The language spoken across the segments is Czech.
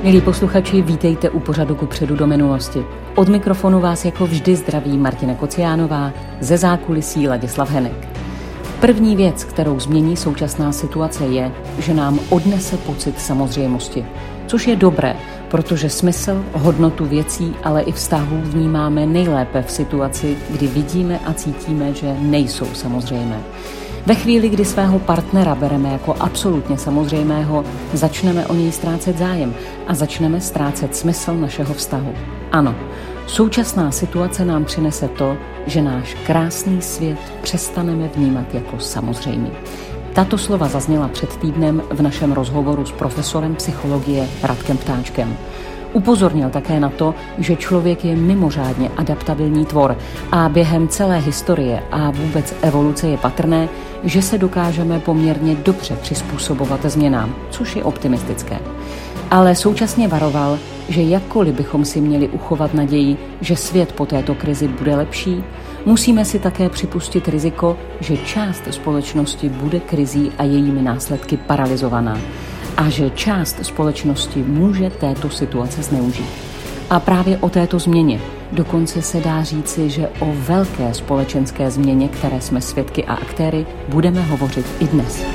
Milí posluchači, vítejte u pořadu Kupředu do minulosti. Od mikrofonu vás jako vždy zdraví Martina Kociánová, ze zákulisí Ladislav Henek. První věc, kterou změní současná situace, je, že nám odnese pocit samozřejmosti. Což je dobré, protože smysl, hodnotu věcí, ale i vztahů vnímáme nejlépe v situaci, kdy vidíme a cítíme, že nejsou samozřejmé. Ve chvíli, kdy svého partnera bereme jako absolutně samozřejmého, začneme o něj ztrácet zájem a začneme ztrácet smysl našeho vztahu. Ano, současná situace nám přinese to, že náš krásný svět přestaneme vnímat jako samozřejmý. Tato slova zazněla před týdnem v našem rozhovoru s profesorem psychologie Radkem Ptáčkem. Upozornil také na to, že člověk je mimořádně adaptabilní tvor a během celé historie a vůbec evoluce je patrné, že se dokážeme poměrně dobře přizpůsobovat změnám, což je optimistické. Ale současně varoval, že jakkoliv bychom si měli uchovat naději, že svět po této krizi bude lepší, musíme si také připustit riziko, že část společnosti bude krizí a jejími následky paralyzovaná. A že část společnosti může této situace zneužít. A právě o této změně, dokonce se dá říci, že o velké společenské změně, které jsme svědky a aktéry, budeme hovořit i dnes.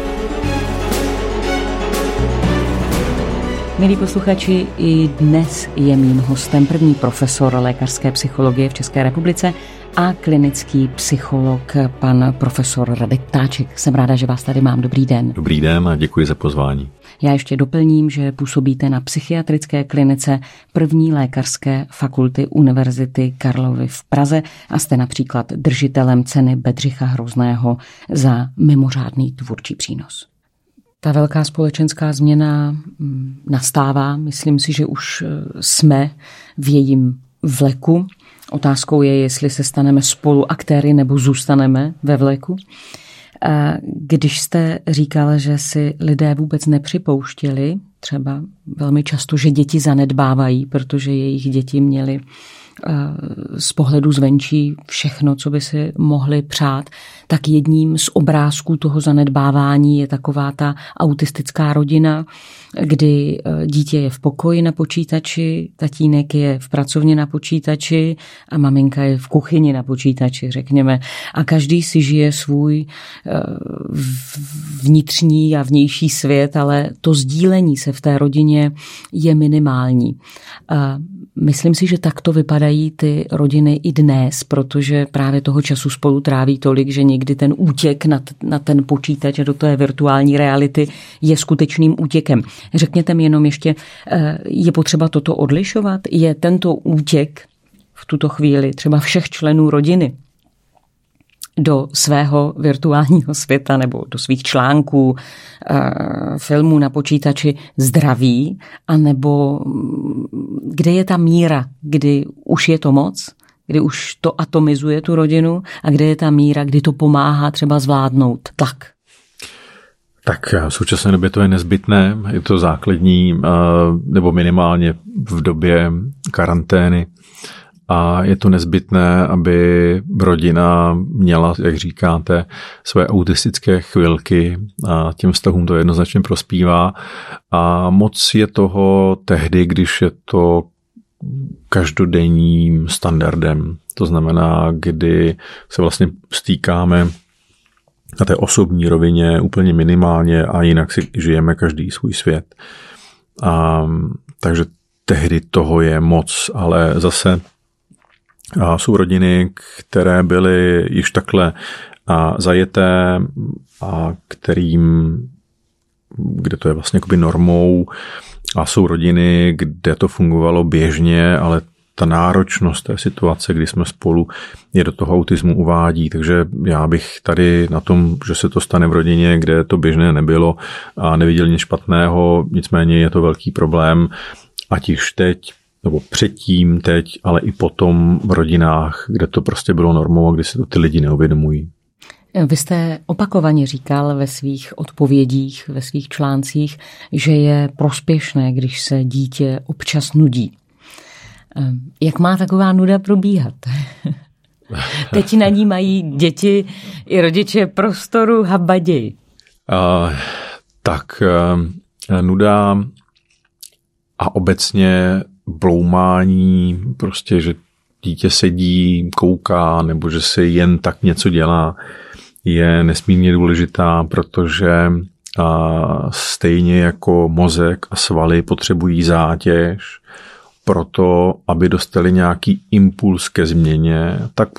Milí posluchači, i dnes je mým hostem první profesor lékařské psychologie v České republice a klinický psycholog pan profesor Radek Ptáček. Jsem ráda, že vás tady mám. Dobrý den. Dobrý den a děkuji za pozvání. Já ještě doplním, že působíte na psychiatrické klinice první lékařské fakulty Univerzity Karlovy v Praze a jste například držitelem ceny Bedřicha Hrozného za mimořádný tvůrčí přínos. Ta velká společenská změna nastává, myslím si, že už jsme v jejím vleku. Otázkou je, jestli se staneme spoluaktéry nebo zůstaneme ve vleku. Když jste říkala, že si lidé vůbec nepřipouštěli, třeba velmi často, že děti zanedbávají, protože jejich děti měly z pohledu zvenčí všechno, co by si mohli přát, tak jedním z obrázků toho zanedbávání je taková ta autistická rodina, kdy dítě je v pokoji na počítači, tatínek je v pracovně na počítači a maminka je v kuchyni na počítači, řekněme. A každý si žije svůj vnitřní a vnější svět, ale to sdílení se v té rodině je minimální. Myslím si, že takto vypadají ty rodiny i dnes, protože právě toho času spolu tráví tolik, že někdy ten útěk na ten počítač a do té virtuální reality je skutečným útěkem. Řekněte mi jenom ještě, je potřeba toto odlišovat? Je tento útěk v tuto chvíli třeba všech členů rodiny do svého virtuálního světa nebo do svých článků, filmů na počítači zdraví, anebo kde je ta míra, kdy už je to moc, kdy už to atomizuje tu rodinu a kde je ta míra, kdy to pomáhá třeba zvládnout tlak? Tak v současné době to je nezbytné, je to základní, nebo minimálně v době karantény. A je to nezbytné, aby rodina měla, jak říkáte, své autistické chvilky a těm vztahům to jednoznačně prospívá. A moc je toho tehdy, když je to každodenním standardem. To znamená, kdy se vlastně stýkáme na té osobní rovině úplně minimálně a jinak si žijeme každý svůj svět. Takže tehdy toho je moc, ale zase jsou rodiny, které byly již takhle zajeté a kde to je vlastně jakoby normou, a jsou rodiny, kde to fungovalo běžně, ale ta náročnost té situace, kdy jsme spolu, je do toho autismu uvádí. Takže já bych tady na tom, že se to stane v rodině, kde to běžné nebylo a neviděl nic špatného, nicméně je to velký problém, ať již teď, nebo předtím, teď, ale i potom v rodinách, kde to prostě bylo normou a kde se to ty lidi neuvědomují. Vy jste opakovaně říkal ve svých odpovědích, ve svých článcích, že je prospěšné, když se dítě občas nudí. Jak má taková nuda probíhat? Teď na ní mají děti i rodiče prostoru habaději. Tak nuda a obecně bloumání, prostě, že dítě sedí, kouká, nebo že si jen tak něco dělá, je nesmírně důležitá, protože stejně jako mozek a svaly potřebují zátěž proto, aby dostali nějaký impuls ke změně,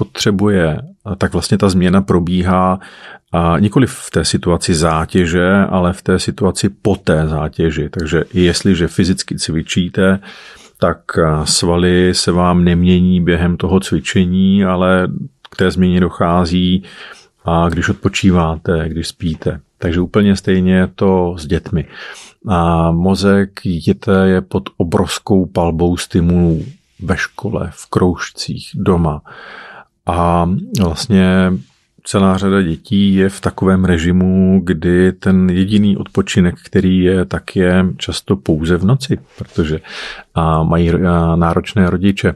tak vlastně ta změna probíhá nikoli v té situaci zátěže, ale v té situaci po té zátěži. Takže jestliže fyzicky cvičíte, tak svaly se vám nemění během toho cvičení, ale k té změně dochází, když odpočíváte, když spíte. Takže úplně stejně je to s dětmi. A mozek dítěte je pod obrovskou palbou stimulů ve škole, v kroužcích, doma. A vlastně celá řada dětí je v takovém režimu, kdy ten jediný odpočinek, který je, tak je často pouze v noci, protože mají náročné rodiče.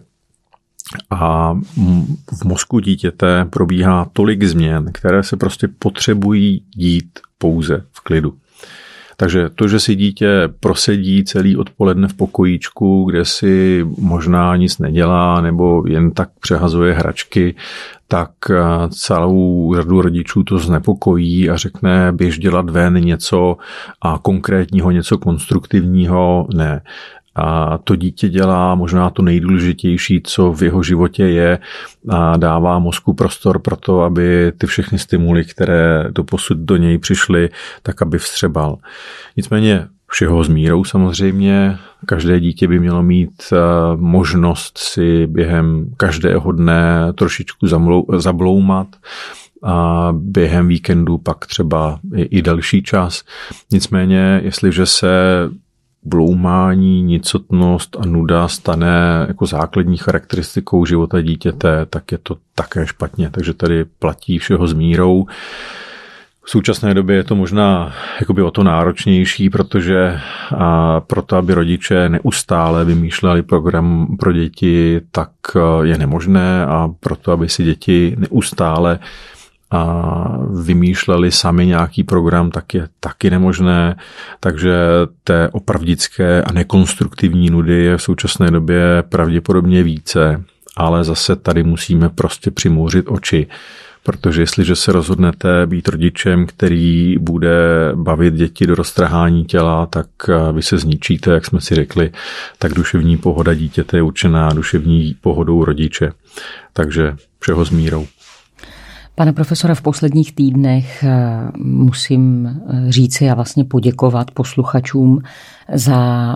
A v mozku dítěte probíhá tolik změn, které se prostě potřebují dít pouze v klidu. Takže to, že si dítě prosedí celý odpoledne v pokojíčku, kde si možná nic nedělá nebo jen tak přehazuje hračky, tak celou řadu rodičů to znepokojí a řekne, běž dělat ven něco konkrétního, něco konstruktivního. Ne. A to dítě dělá možná to nejdůležitější, co v jeho životě je, a dává mozku prostor pro to, aby ty všechny stimuly, které doposud do něj přišly, tak aby vstřebal. Nicméně všeho s mírou samozřejmě. Každé dítě by mělo mít možnost si během každého dne trošičku zabloumat, a během víkendu pak třeba i delší čas. Nicméně, jestliže se bloumání, nicotnost a nuda stane jako základní charakteristikou života dítěte, tak je to také špatně. Takže tady platí všeho s mírou. V současné době je to možná jakoby o to náročnější, protože proto, aby rodiče neustále vymýšleli program pro děti, tak je nemožné, a proto, aby si děti neustále vymýšleli sami nějaký program, tak je taky nemožné. Takže té opravdické a nekonstruktivní nudy je v současné době pravděpodobně více, ale zase tady musíme prostě přimouřit oči, protože jestliže se rozhodnete být rodičem, který bude bavit děti do roztrhání těla, tak vy se zničíte, jak jsme si řekli, tak duševní pohoda dítěte je určená duševní pohodou rodiče. Takže všeho s mírou. Pane profesore, v posledních týdnech musím říci a vlastně poděkovat posluchačům za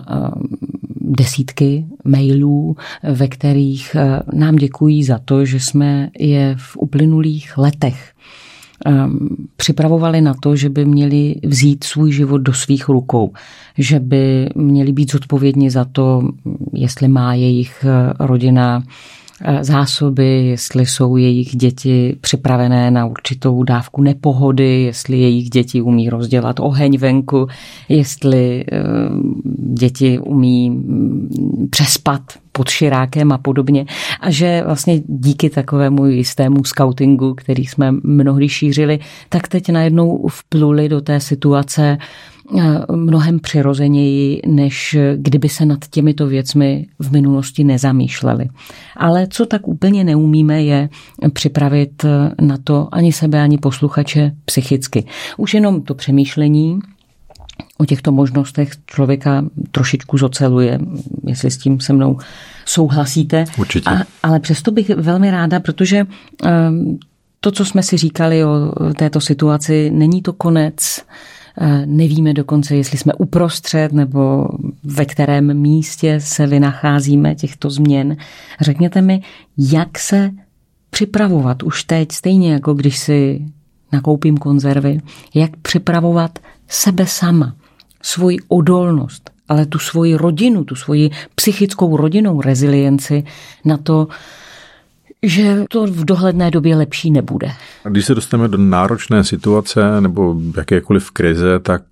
desítky mailů, ve kterých nám děkují za to, že jsme je v uplynulých letech připravovali na to, že by měli vzít svůj život do svých rukou, že by měli být zodpovědní za to, jestli má jejich rodina zásoby, jestli jsou jejich děti připravené na určitou dávku nepohody, jestli jejich děti umí rozdělat oheň venku, jestli děti umí přespat pod širákem a podobně. A že vlastně díky takovému jistému skautingu, který jsme mnohdy šířili, tak teď najednou vpluli do té situace mnohem přirozeněji, než kdyby se nad těmito věcmi v minulosti nezamýšleli. Ale co tak úplně neumíme, je připravit na to ani sebe, ani posluchače psychicky. Už jenom to přemýšlení o těchto možnostech člověka trošičku zoceluje, jestli s tím se mnou souhlasíte. Určitě. Ale přesto bych velmi ráda, protože to, co jsme si říkali o této situaci, není to konec. Nevíme dokonce, jestli jsme uprostřed nebo ve kterém místě se vynacházíme těchto změn. Řekněte mi, jak se připravovat už teď, stejně jako když si nakoupím konzervy, jak připravovat sebe sama, svoji odolnost, ale tu svoji rodinu, tu svoji psychickou rodinnou rezilienci na to, že to v dohledné době lepší nebude. Když se dostaneme do náročné situace nebo jakékoliv krize, tak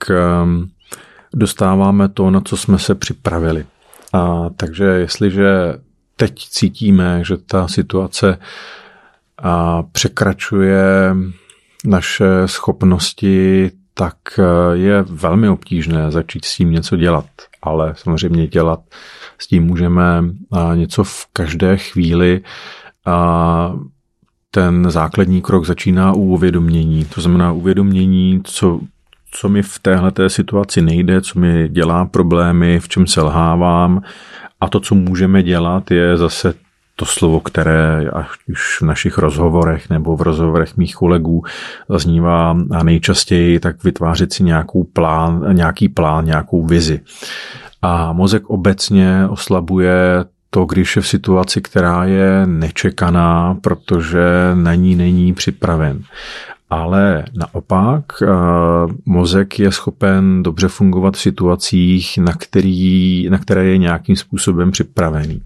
dostáváme to, na co jsme se připravili. Takže jestliže teď cítíme, že ta situace překračuje naše schopnosti, tak je velmi obtížné začít s tím něco dělat. Ale samozřejmě dělat s tím můžeme něco v každé chvíli. A ten základní krok začíná u uvědomění. To znamená uvědomění, co mi v téhleté situaci nejde, co mi dělá problémy, v čem selhávám. A to, co můžeme dělat, je zase to slovo, které už v našich rozhovorech nebo v rozhovorech mých kolegů zaznívá nejčastěji, tak vytvářet si nějaký plán, nějakou vizi. A mozek obecně oslabuje to, když je v situaci, která je nečekaná, protože na ní není připraven. Ale naopak mozek je schopen dobře fungovat v situacích, na které je nějakým způsobem připravený.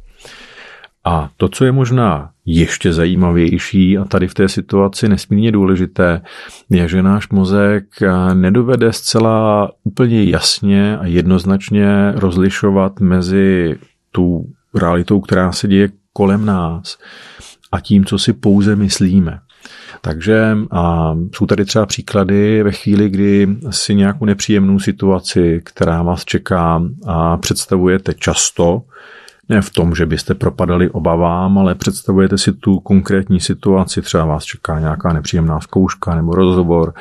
A to, co je možná ještě zajímavější a tady v té situaci nesmírně důležité, je, že náš mozek nedovede zcela úplně jasně a jednoznačně rozlišovat mezi tou realitou, která se děje kolem nás a tím, co si pouze myslíme. Takže jsou tady třeba příklady ve chvíli, kdy si nějakou nepříjemnou situaci, která vás čeká, a představujete často, ne v tom, že byste propadali obavám, ale představujete si tu konkrétní situaci, třeba vás čeká nějaká nepříjemná zkouška nebo rozhovor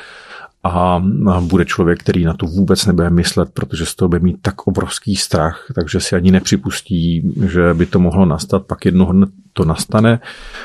a bude člověk, který na to vůbec nebude myslet, protože z toho bude mít tak obrovský strach, takže si ani nepřipustí, že by to mohlo nastat, pak jednoho dne to nastane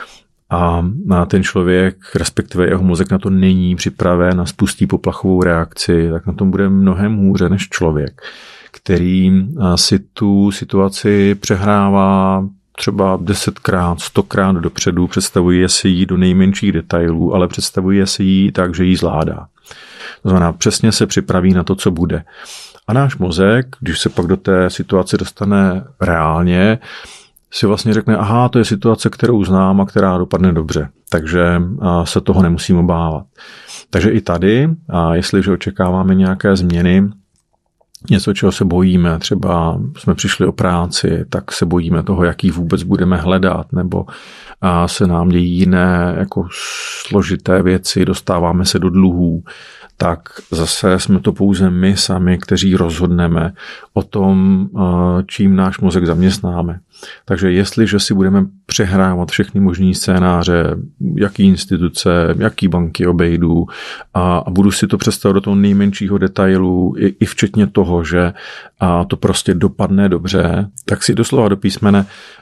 a ten člověk, respektive jeho mozek na to není připraven a spustí poplachovou reakci, tak na tom bude mnohem hůře než člověk, který si tu situaci přehrává třeba 10krát, 100krát dopředu, představuje si ji do nejmenších detailů, ale představuje si ji tak, že ji zvládá. To znamená, přesně se připraví na to, co bude. A náš mozek, když se pak do té situace dostane reálně, si vlastně řekne, aha, to je situace, kterou znám a která dopadne dobře, takže se toho nemusím obávat. Takže i tady, jestliže očekáváme nějaké změny, něco, čeho se bojíme, třeba jsme přišli o práci, tak se bojíme toho, jaký vůbec budeme hledat, nebo se nám dějí jiné jako složité věci, dostáváme se do dluhů, tak zase jsme to pouze my sami, kteří rozhodneme o tom, čím náš mozek zaměstnáme. Takže jestliže si budeme přehrávat všechny možný scénáře, jaký instituce, jaký banky obejdu a budu si to představit do toho nejmenšího detailu, i včetně toho, že to prostě dopadne dobře, tak si doslova do písmene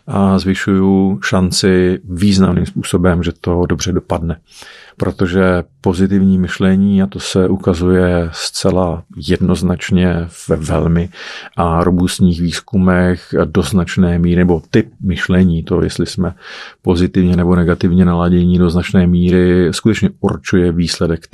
zvyšuju šanci významným způsobem, že to dobře dopadne. Protože pozitivní myšlení, a to se ukazuje zcela jednoznačně ve velmi robustních výzkumech do značné míry, nebo typ myšlení, to jestli jsme pozitivně nebo negativně naladění do značné míry, skutečně určuje výsledek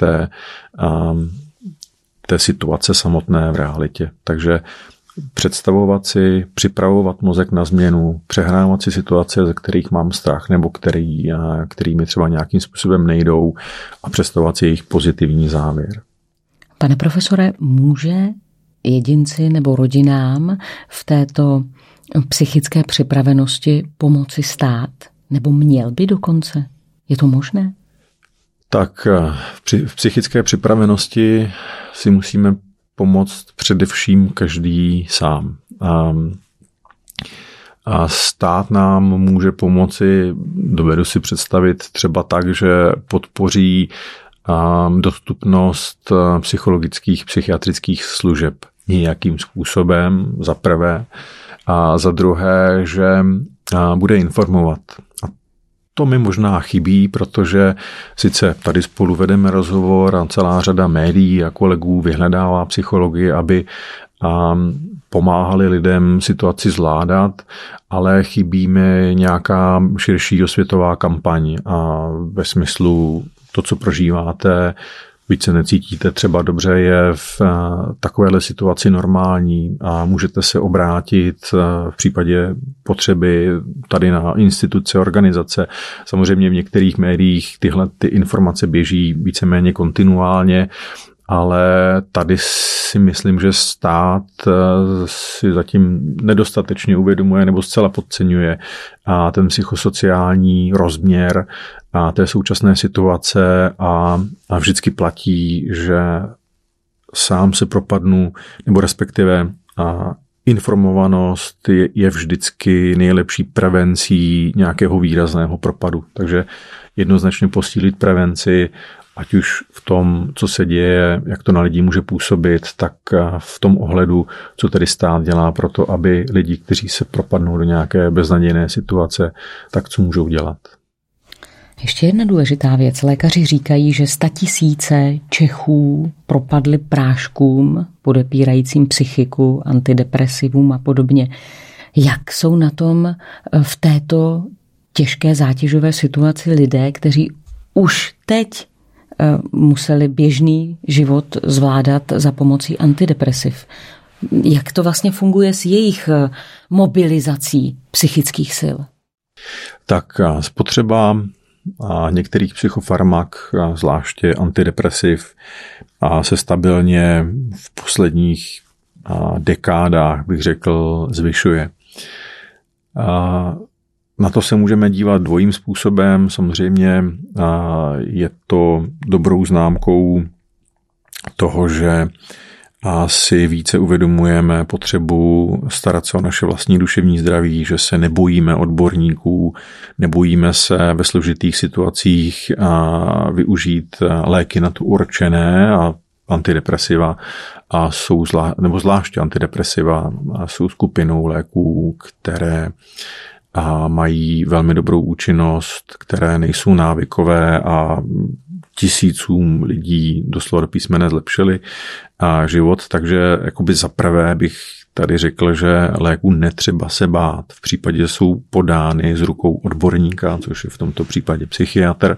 té situace samotné v realitě. Takže představovat si, připravovat mozek na změnu, přehrávat si situace, ze kterých mám strach nebo který mi třeba nějakým způsobem nejdou a představovat si jejich pozitivní závěr. Pane profesore, může jedinci nebo rodinám v této psychické připravenosti pomoci stát? Nebo měl by dokonce? Je to možné? Tak v psychické připravenosti si musíme pomoct především každý sám. A stát nám může pomoci, dovedu si představit třeba tak, že podpoří dostupnost psychologických, psychiatrických služeb nějakým způsobem, za prvé, a za druhé, že bude informovat. A to mi možná chybí, protože sice tady spolu vedeme rozhovor a celá řada médií a kolegů vyhledává psychologii, aby pomáhali lidem situaci zvládat, ale chybí mi nějaká širší osvětová kampaň a ve smyslu to, co prožíváte, byť se necítíte třeba dobře, je v takovéhle situaci normální a můžete se obrátit v případě potřeby tady na instituce, organizace. Samozřejmě v některých médiích tyhle ty informace běží víceméně kontinuálně, ale tady si myslím, že stát si zatím nedostatečně uvědomuje nebo zcela podceňuje ten psychosociální rozměr té současné situace a vždycky platí, že sám se propadnu, nebo respektive informovanost je vždycky nejlepší prevencí nějakého výrazného propadu. Takže jednoznačně posílit prevenci, ať už v tom, co se děje, jak to na lidi může působit, tak v tom ohledu, co tedy stát dělá pro to, aby lidi, kteří se propadnou do nějaké beznadějné situace, tak co můžou dělat. Ještě jedna důležitá věc. Lékaři říkají, že 100 000 Čechů propadly práškům, podepírajícím psychiku, antidepresivům a podobně. Jak jsou na tom v této těžké zátěžové situaci lidé, kteří už teď museli běžný život zvládat za pomocí antidepresiv? Jak to vlastně funguje s jejich mobilizací psychických sil? Tak spotřeba některých psychofarmak, zvláště antidepresiv, se stabilně v posledních dekádách, bych řekl, zvyšuje. Na to se můžeme dívat dvojím způsobem. Samozřejmě je to dobrou známkou toho, že si více uvědomujeme potřebu starat se o naše vlastní duševní zdraví, že se nebojíme odborníků, nebojíme se ve složitých situacích využít léky na to určené a antidepresiva nebo zvláště antidepresiva jsou skupinou léků, které mají velmi dobrou účinnost, které nejsou návykové a tisícům lidí doslova do písmene zlepšili život, takže jakoby zaprvé bych tady řekl, že léků netřeba se bát. V případě, že jsou podány z rukou odborníka, což je v tomto případě psychiatr,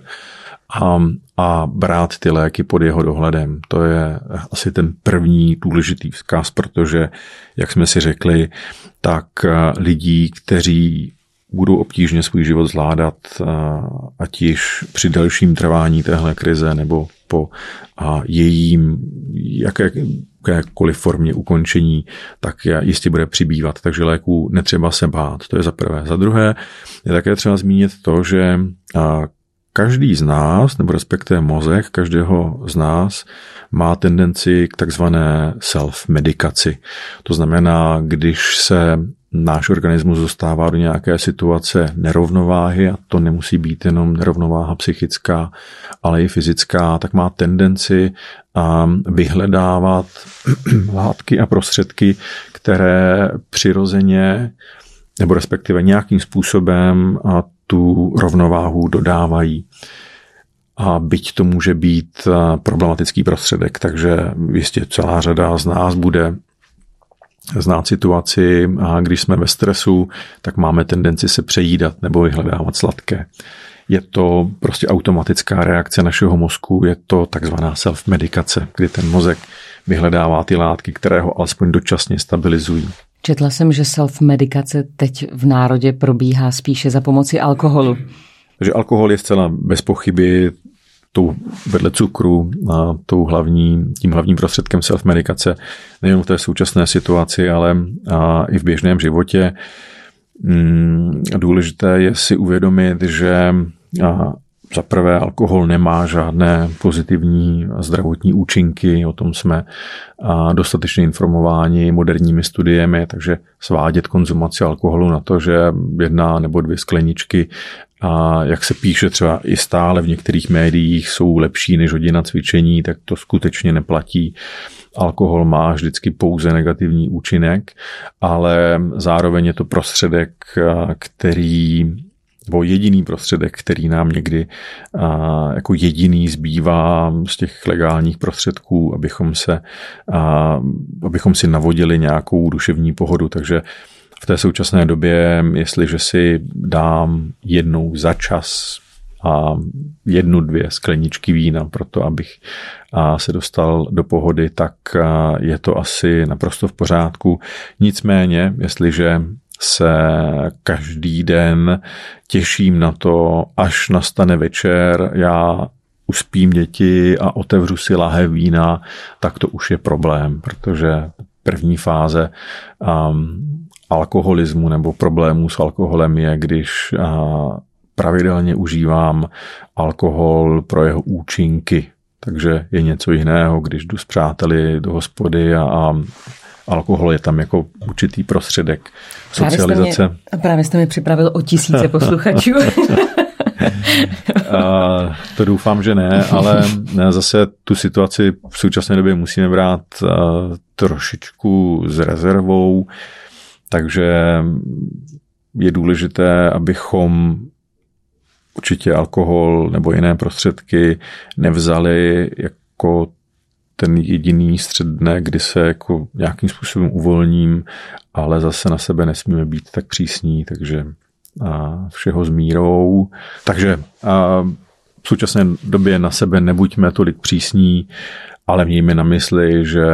a brát ty léky pod jeho dohledem. To je asi ten první důležitý vzkaz, protože, jak jsme si řekli, tak lidí, kteří budou obtížně svůj život zvládat, ať již při delším trvání téhle krize nebo po jejím jakékoliv formě ukončení, tak jistě bude přibývat. Takže léků netřeba se bát. To je za prvé. Za druhé je také třeba zmínit to, že každý z nás, nebo respektive mozek každého z nás má tendenci k takzvané self-medikaci. To znamená, když se náš organismus dostává do nějaké situace nerovnováhy, a to nemusí být jenom nerovnováha psychická, ale i fyzická, tak má tendenci vyhledávat látky a prostředky, které přirozeně nebo respektive nějakým způsobem tu rovnováhu dodávají. A byť to může být problematický prostředek, takže jistě celá řada z nás bude znát situaci, a když jsme ve stresu, tak máme tendenci se přejídat nebo vyhledávat sladké. Je to prostě automatická reakce našeho mozku, je to takzvaná self-medikace, kdy ten mozek vyhledává ty látky, které ho alespoň dočasně stabilizují. Četla jsem, že self-medikace teď v národě probíhá spíše za pomoci alkoholu. Takže alkohol je zcela bez pochyby vedle cukru tím hlavním prostředkem self-medikace nejen v té současné situaci, ale i v běžném životě. Důležité je si uvědomit, že za prvé alkohol nemá žádné pozitivní zdravotní účinky, o tom jsme dostatečně informováni moderními studiemi, takže svádět konzumaci alkoholu na to, že 1 nebo 2 skleničky, jak se píše třeba i stále v některých médiích, jsou lepší než hodina cvičení, tak to skutečně neplatí. Alkohol má vždycky pouze negativní účinek, ale zároveň je to prostředek, nebo jediný prostředek, který nám někdy jako jediný zbývá z těch legálních prostředků, abychom si navodili nějakou duševní pohodu. Takže v té současné době, jestliže si dám jednou za čas 1-2 skleničky vína pro to, abych se dostal do pohody, tak je to asi naprosto v pořádku. Nicméně, jestliže se každý den těším na to, až nastane večer, já uspím děti a otevřu si lahev vína, tak to už je problém, protože první fáze alkoholismu nebo problémů s alkoholem je, když pravidelně užívám alkohol pro jeho účinky. takže je něco jiného, když jdu s přáteli do hospody a alkohol je tam jako určitý prostředek socializace. Právě jste mi připravil o 1000 posluchačů. To doufám, že ne, ale zase tu situaci v současné době musíme brát trošičku s rezervou, takže je důležité, abychom určitě alkohol nebo jiné prostředky nevzali jako ten jediný střed dne, kdy se jako nějakým způsobem uvolním, ale zase na sebe nesmíme být tak přísní, takže všeho s mírou. Takže v současné době na sebe nebuďme tolik přísní, ale mějme na mysli, že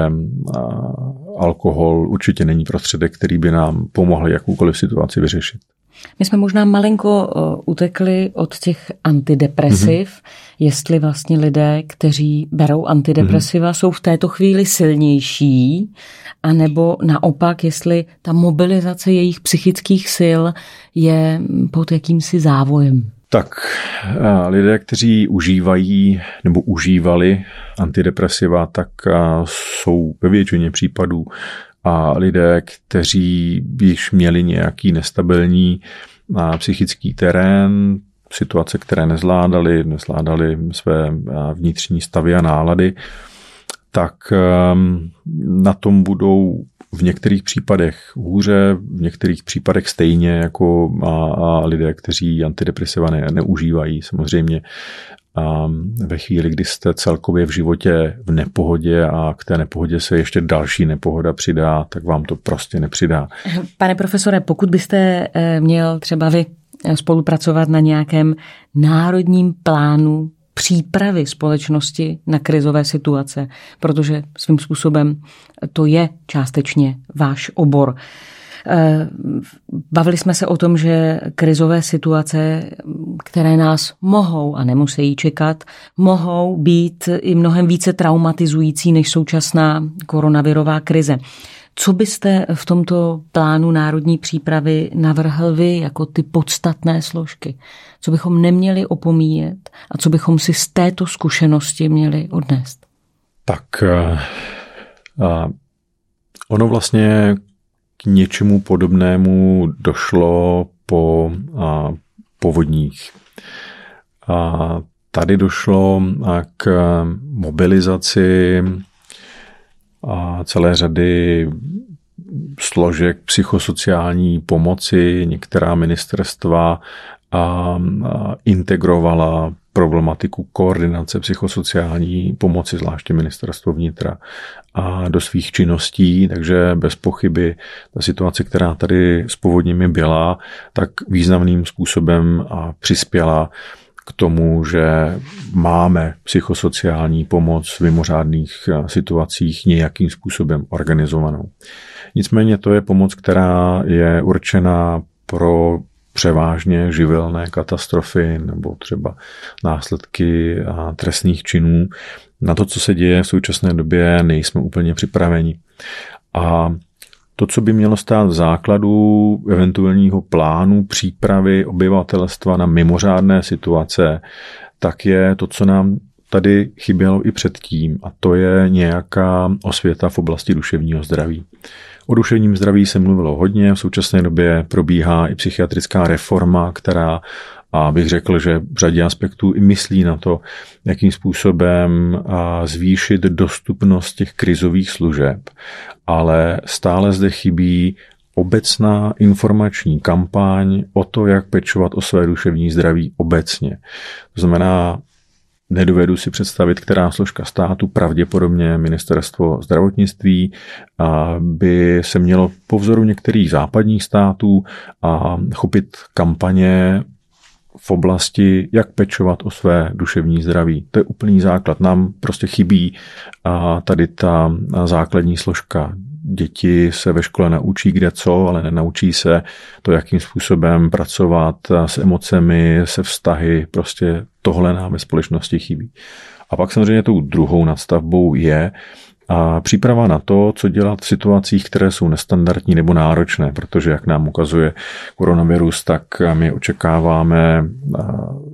alkohol určitě není prostředek, který by nám pomohl jakoukoliv situaci vyřešit. My jsme možná malinko utekli od těch antidepresiv, jestli vlastně lidé, kteří berou antidepresiva, jsou v této chvíli silnější, anebo naopak, jestli ta mobilizace jejich psychických sil je pod jakýmsi závojem. Tak lidé, kteří užívají nebo užívali antidepresiva, tak jsou ve většině případů a lidé, kteří již měli nějaký nestabilní psychický terén, situace, které nezvládali své vnitřní stavy a nálady, tak na tom budou v některých případech hůře, v některých případech stejně jako a lidé, kteří antidepresiva neužívají. Samozřejmě ve chvíli, kdy jste celkově v životě v nepohodě a k té nepohodě se ještě další nepohoda přidá, tak vám to prostě nepřidá. Pane profesore, pokud byste měl třeba vy spolupracovat na nějakém národním plánu přípravy společnosti na krizové situace, protože svým způsobem to je částečně váš obor. Bavili jsme se o tom, že krizové situace, které nás mohou a nemusí čekat, mohou být i mnohem více traumatizující než současná koronavirová krize. Co byste v tomto plánu národní přípravy navrhl vy jako ty podstatné složky? Co bychom neměli opomíjet a co bychom si z této zkušenosti měli odnést? Tak ono vlastně k něčemu podobnému došlo po povodních. Tady došlo k mobilizaci celé řady složek psychosociální pomoci. Některá ministerstva integrovala problematiku koordinace psychosociální pomoci, zvláště ministerstvo vnitra, a do svých činností, takže bez pochyby ta situace, která tady s povodněmi byla, tak významným způsobem přispěla k tomu, že máme psychosociální pomoc v mimořádných situacích nějakým způsobem organizovanou. Nicméně to je pomoc, která je určena pro převážně živelné katastrofy nebo třeba následky trestných činů. Na to, co se děje v současné době, nejsme úplně připraveni. A to, co by mělo stát v základu eventuálního plánu přípravy obyvatelstva na mimořádné situace, tak je to, co nám tady chybělo i předtím, a to je nějaká osvěta v oblasti duševního zdraví. O duševním zdraví se mluvilo hodně, v současné době probíhá i psychiatrická reforma, která, a bych řekl, že v řadě aspektů i myslí na to, jakým způsobem zvýšit dostupnost těch krizových služeb, ale stále zde chybí obecná informační kampaň o to, jak pečovat o své duševní zdraví obecně. To znamená, nedovedu si představit, která složka státu, pravděpodobně ministerstvo zdravotnictví, by se mělo po vzoru některých západních států chopit kampaně v oblasti, jak pečovat o své duševní zdraví. To je úplný základ. Nám prostě chybí tady ta základní složka. Děti se ve škole naučí kde co, ale nenaučí se to, jakým způsobem pracovat s emocemi, se vztahy. Prostě tohle nám ve společnosti chybí. A pak samozřejmě tou druhou nadstavbou je příprava na to, co dělat v situacích, které jsou nestandardní nebo náročné, protože jak nám ukazuje koronavirus, tak my očekáváme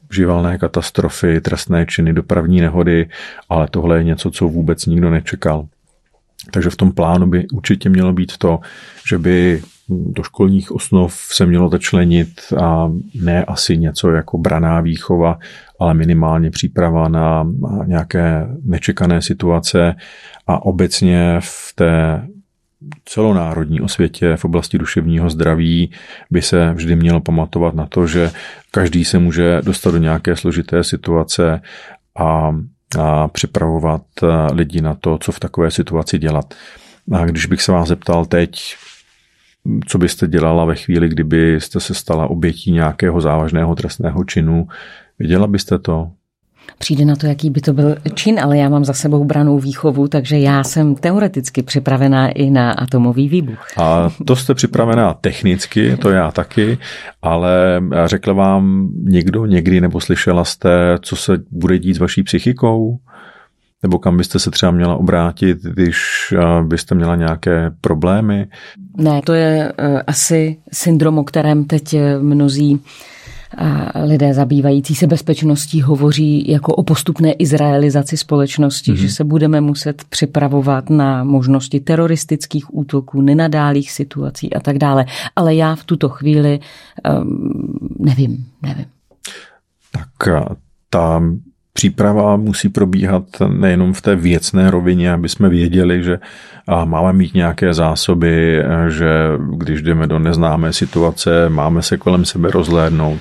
živelné katastrofy, trestné činy, dopravní nehody, ale tohle je něco, co vůbec nikdo nečekal. Takže v tom plánu by určitě mělo být to, že by do školních osnov se mělo začlenit a ne asi něco jako branná výchova, ale minimálně příprava na nějaké nečekané situace a obecně v té celonárodní osvětě v oblasti duševního zdraví by se vždy mělo pamatovat na to, že každý se může dostat do nějaké složité situace a připravovat lidi na to, co v takové situaci dělat. A když bych se vás zeptal teď, co byste dělala ve chvíli, kdybyste se stala obětí nějakého závažného trestného činu, věděla byste to? Přijde na to, jaký by to byl čin, ale já mám za sebou brannou výchovu, takže já jsem teoreticky připravená i na atomový výbuch. A to jste připravená technicky, to já taky, ale řekl vám někdo někdy, nebo slyšela jste, co se bude dít s vaší psychikou? Nebo kam byste se třeba měla obrátit, když byste měla nějaké problémy? Ne, to je asi syndrom, o kterém teď mnozí lidé zabývající se bezpečností hovoří jako o postupné izraelizaci společnosti, že se budeme muset připravovat na možnosti teroristických útoků, nenadálých situací a tak dále. Ale já v tuto chvíli nevím. Tak ta příprava musí probíhat nejenom v té věcné rovině, aby jsme věděli, že máme mít nějaké zásoby, že když jdeme do neznámé situace, máme se kolem sebe rozhlédnout.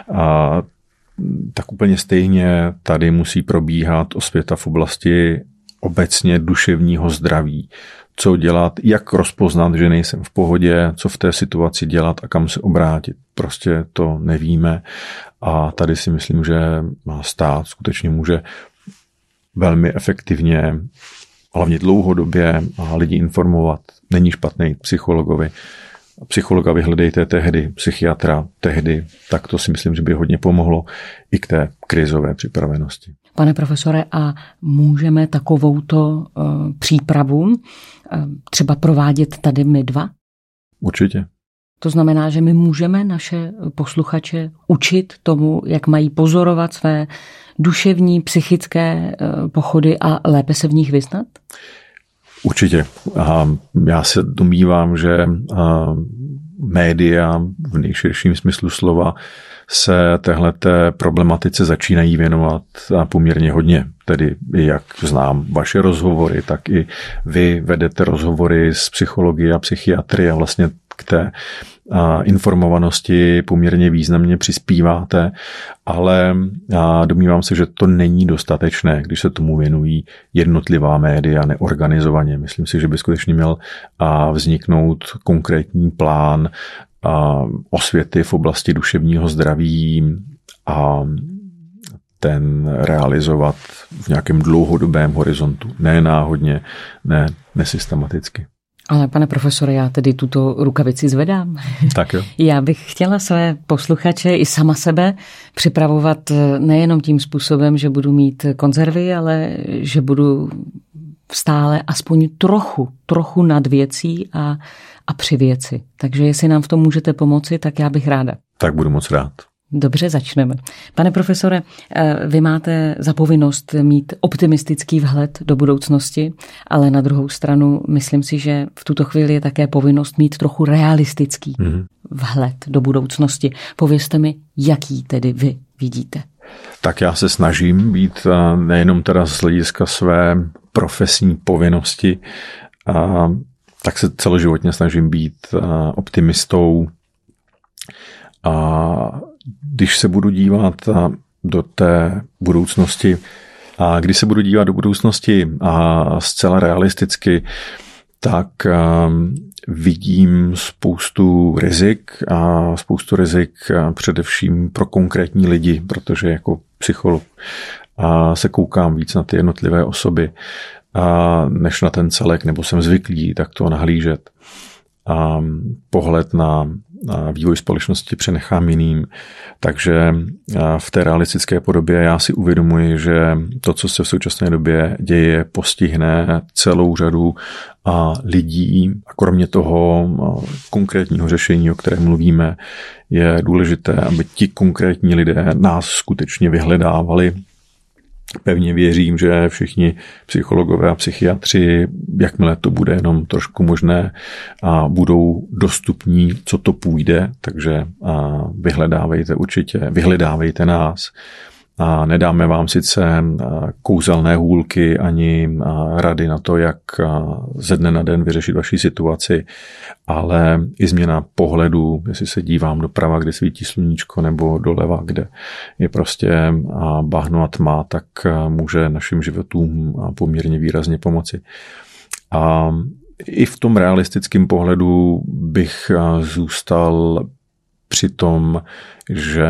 Tak úplně stejně tady musí probíhat osvěta v oblasti obecně duševního zdraví. Co dělat, jak rozpoznat, že nejsem v pohodě, co v té situaci dělat a kam se obrátit. Prostě to nevíme a tady si myslím, že stát skutečně může velmi efektivně, hlavně dlouhodobě lidi informovat. Není špatný psychologovi. Psychologa vyhledejte tehdy, psychiatra tehdy, tak to si myslím, že by hodně pomohlo i k té krizové připravenosti. Pane profesore, a můžeme takovouto přípravu třeba provádět tady my dva? Určitě. To znamená, že my můžeme naše posluchače učit tomu, jak mají pozorovat své duševní, psychické pochody a lépe se v nich vyznat? Určitě. Já se domnívám, že média v nejširším smyslu slova se téhleté problematice začínají věnovat poměrně hodně. Tedy jak znám vaše rozhovory, tak i vy vedete rozhovory s psychology a psychiatry a vlastně k té informovanosti poměrně významně přispíváte, ale domnívám se, že to není dostatečné, když se tomu věnují jednotlivá média neorganizovaně. Myslím si, že by skutečně měl vzniknout konkrétní plán osvěty v oblasti duševního zdraví a ten realizovat v nějakém dlouhodobém horizontu. Ne náhodně, ne nesystematicky. Ale pane profesore, já tedy tuto rukavici zvedám. Tak jo. Já bych chtěla své posluchače i sama sebe připravovat nejenom tím způsobem, že budu mít konzervy, ale že budu stále aspoň trochu nad věcí a při věci. Takže jestli nám v tom můžete pomoci, tak já bych ráda. Tak budu moc rád. Dobře, začneme. Pane profesore, vy máte za povinnost mít optimistický vhled do budoucnosti, ale na druhou stranu myslím si, že v tuto chvíli je také povinnost mít trochu realistický vhled do budoucnosti. Povězte mi, jaký tedy vy vidíte. Tak já se snažím být nejenom teda z hlediska své profesní povinnosti, tak se celoživotně snažím být optimistou. A když se budu dívat do té budoucnosti, a když se budu dívat do budoucnosti zcela realisticky, tak vidím spoustu rizik především pro konkrétní lidi, protože jako psycholog se koukám víc na ty jednotlivé osoby, než na ten celek, nebo jsem zvyklý tak to nahlížet. Pohled na vývoj společnosti přenechám jiným. Takže v té realistické podobě já si uvědomuji, že to, co se v současné době děje, postihne celou řadu lidí a kromě toho konkrétního řešení, o kterém mluvíme, je důležité, aby ti konkrétní lidé nás skutečně vyhledávali. Pevně věřím, že všichni psychologové a psychiatři, jakmile to bude jenom trošku možné, budou dostupní, co to půjde, takže vyhledávejte nás. A nedáme vám sice kouzelné hůlky ani rady na to, jak ze dne na den vyřešit vaši situaci, ale i změna pohledu, jestli se dívám doprava, kde svítí sluníčko, nebo doleva, kde je prostě bahno a tma, tak může našim životům poměrně výrazně pomoci. A i v tom realistickém pohledu bych zůstal při tom, že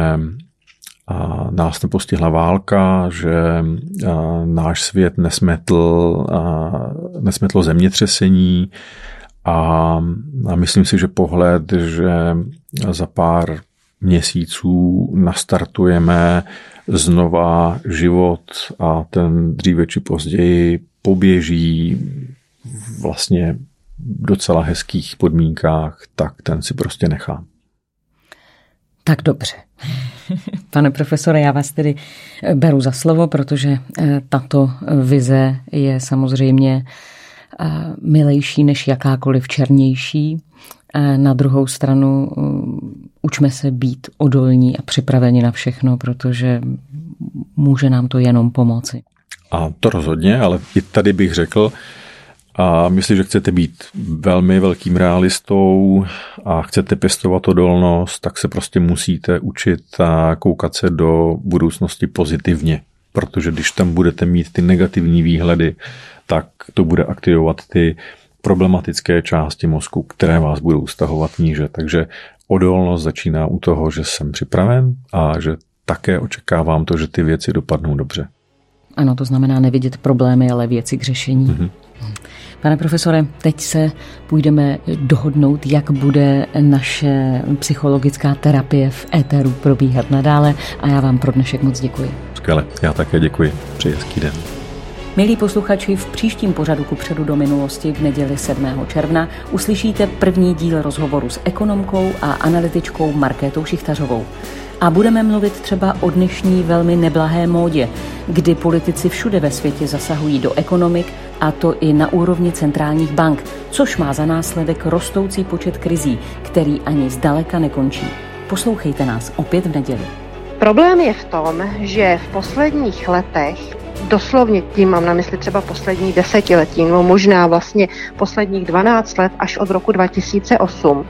nás nepostihla válka, že náš svět nesmetlo zemětřesení a myslím si, že pohled, že za pár měsíců nastartujeme znova život a ten dříve či později poběží vlastně v docela hezkých podmínkách, tak ten si prostě nechám. Tak dobře. Pane profesore, já vás tedy beru za slovo, protože tato vize je samozřejmě milejší než jakákoliv černější. Na druhou stranu učme se být odolní a připraveni na všechno, protože může nám to jenom pomoci. A to rozhodně, ale i tady bych řekl, a myslím, že chcete být velmi velkým realistou a chcete pěstovat odolnost, tak se prostě musíte učit a koukat se do budoucnosti pozitivně. Protože když tam budete mít ty negativní výhledy, tak to bude aktivovat ty problematické části mozku, které vás budou stahovat níže. Takže odolnost začíná u toho, že jsem připraven a že také očekávám to, že ty věci dopadnou dobře. Ano, to znamená nevidět problémy, ale věci k řešení. Mm-hmm. Pane profesore, teď se půjdeme dohodnout, jak bude naše psychologická terapie v éteru probíhat nadále a já vám pro dnešek moc děkuji. Skvěle, já také děkuji. Přeji hezký den. Milí posluchači, v příštím pořadu Kupředu do minulosti v neděli 7. června uslyšíte první díl rozhovoru s ekonomkou a analytičkou Markétou Šichtařovou. A budeme mluvit třeba o dnešní velmi neblahé módě, kdy politici všude ve světě zasahují do ekonomik, a to i na úrovni centrálních bank, což má za následek rostoucí počet krizí, který ani zdaleka nekončí. Poslouchejte nás opět v neděli. Problém je v tom, že v posledních letech, doslovně tím mám na mysli třeba poslední desetiletí, no možná vlastně posledních 12 let až od roku 2008,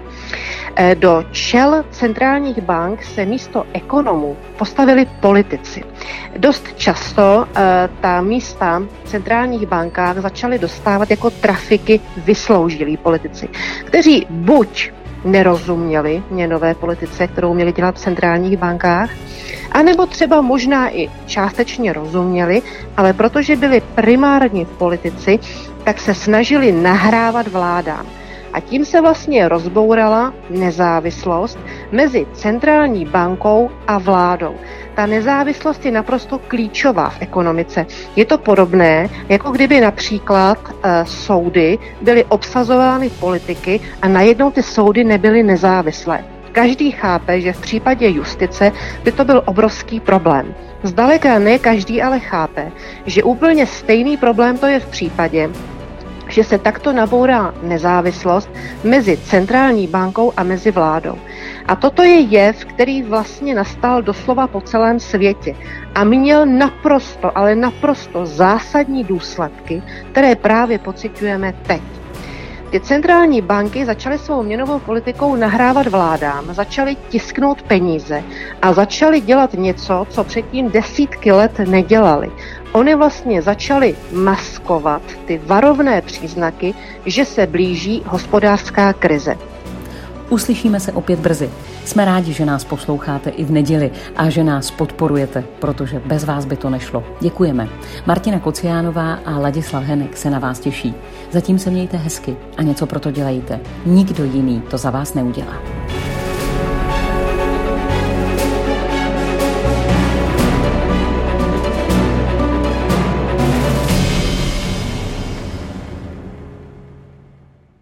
do čel centrálních bank se místo ekonomů postavili politici. Dost často ta místa v centrálních bankách začaly dostávat jako trafiky vysloužilí politici, kteří buď nerozuměli měnové politice, kterou měli dělat v centrálních bankách, anebo třeba možná i částečně rozuměli, ale protože byli primární politici, tak se snažili nahrávat vládám. A tím se vlastně rozbourala nezávislost mezi centrální bankou a vládou. Ta nezávislost je naprosto klíčová v ekonomice. Je to podobné, jako kdyby například soudy byly obsazovány politiky a najednou ty soudy nebyly nezávislé. Každý chápe, že v případě justice by to byl obrovský problém. Zdaleka ne každý ale chápe, že úplně stejný problém to je v případě, že se takto nabourá nezávislost mezi centrální bankou a mezi vládou. A toto je jev, který vlastně nastal doslova po celém světě a měl naprosto, ale naprosto zásadní důsledky, které právě pociťujeme teď. Ty centrální banky začaly svou měnovou politikou nahrávat vládám, začaly tisknout peníze a začaly dělat něco, co předtím desítky let nedělali. Oni vlastně začali maskovat ty varovné příznaky, že se blíží hospodářská krize. Uslyšíme se opět brzy. Jsme rádi, že nás posloucháte i v neděli a že nás podporujete, protože bez vás by to nešlo. Děkujeme. Martina Kociánová a Ladislav Henek se na vás těší. Zatím se mějte hezky a něco pro to dělejte. Nikdo jiný to za vás neudělá.